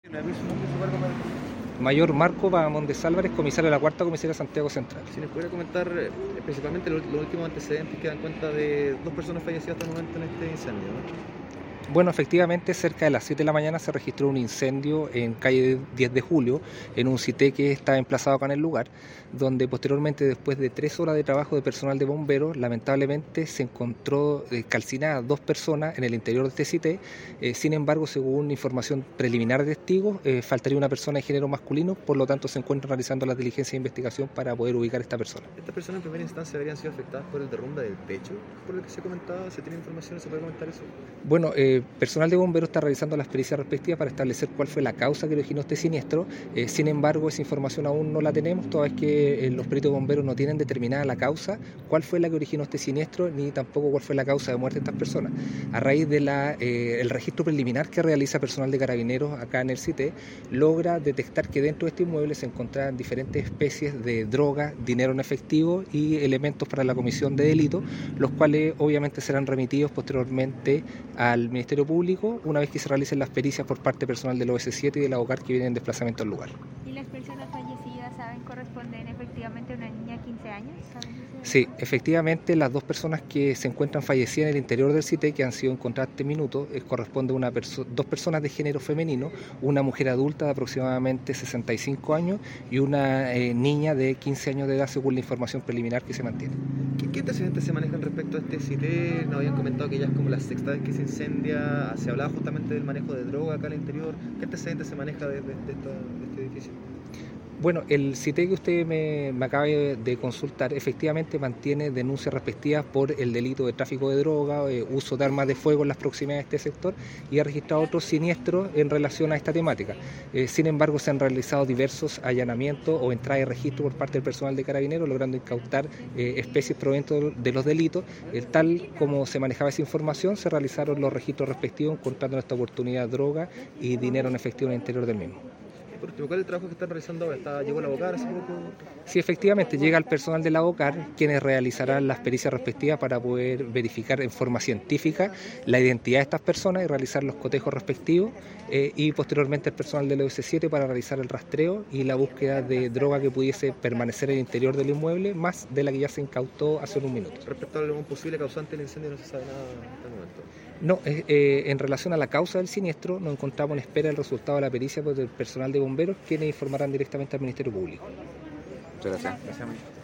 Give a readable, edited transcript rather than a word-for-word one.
Mayor Marco Bahamondes Álvarez, comisario de la Cuarta Comisaría de Santiago Central. Si nos pudiera comentar principalmente los últimos antecedentes que dan cuenta de 2 personas fallecidas hasta el momento en este incendio, ¿no? Bueno, efectivamente, cerca de las 7 de la mañana se registró un incendio en calle 10 de Julio, en un CITE que está emplazado acá en el lugar, donde posteriormente, después de 3 horas de trabajo de personal de bomberos, lamentablemente se encontró calcinadas 2 personas en el interior de este CITE. Sin embargo, según información preliminar de testigos, faltaría una persona de género masculino, por lo tanto se encuentran realizando las diligencias de investigación para poder ubicar a esta persona. ¿Estas personas en primera instancia habrían sido afectadas por el derrumbe del techo? Por lo que se comentaba, ¿se tiene información? ¿Se puede comentar eso? Bueno, personal de bomberos está realizando las pericias respectivas para establecer cuál fue la causa que originó este siniestro. Sin embargo, esa información aún no la tenemos, toda vez que los peritos de bomberos no tienen determinada la causa, cuál fue la que originó este siniestro, ni tampoco cuál fue la causa de muerte de estas personas. A raíz de el registro preliminar que realiza personal de carabineros acá en el CITE, logra detectar que dentro de este inmueble se encontraban diferentes especies de droga, dinero en efectivo y elementos para la comisión de delitos, los cuales obviamente serán remitidos posteriormente al Ministerio Público una vez que se realicen las pericias por parte personal del OS7 y del AOCAR que vienen en desplazamiento al lugar. ¿Y las personas fallecidas saben corresponden efectivamente a una niña de 15 años? Sí, efectivamente las 2 personas que se encuentran fallecidas en el interior del CITE, que han sido encontradas este minuto, corresponde a 2 personas de género femenino, una mujer adulta de aproximadamente 65 años y una niña de 15 años de edad, según la información preliminar que se mantiene. ¿Qué antecedentes se manejan respecto a este CITE? Nos habían comentado que ya es como la 6ª vez que se incendia, se hablaba justamente del manejo de droga acá al interior. ¿Qué antecedentes se maneja de este edificio? Bueno, el CITE que usted me acaba de consultar efectivamente mantiene denuncias respectivas por el delito de tráfico de droga, uso de armas de fuego en las proximidades de este sector y ha registrado otros siniestros en relación a esta temática. Sin embargo, se han realizado diversos allanamientos o entradas de registro por parte del personal de carabineros, logrando incautar especies provenientes de los delitos. Tal como se manejaba esa información, se realizaron los registros respectivos encontrando en esta oportunidad droga y dinero en efectivo en el interior del mismo. Por último, ¿cuál es el trabajo que están realizando ahora? ¿Llegó el AOCAR hace poco? Sí, efectivamente, llega el personal del AOCAR, quienes realizarán las pericias respectivas para poder verificar en forma científica la identidad de estas personas y realizar los cotejos respectivos, y posteriormente el personal del OS7 para realizar el rastreo y la búsqueda de droga que pudiese permanecer en el interior del inmueble, más de la que ya se incautó hace un minuto. Respecto a algún posible causante del incendio no se sabe nada hasta el momento. No, en relación a la causa del siniestro, nos encontramos en espera del resultado de la pericia por el personal de bomberos, quienes informarán directamente al Ministerio Público. Muchas gracias.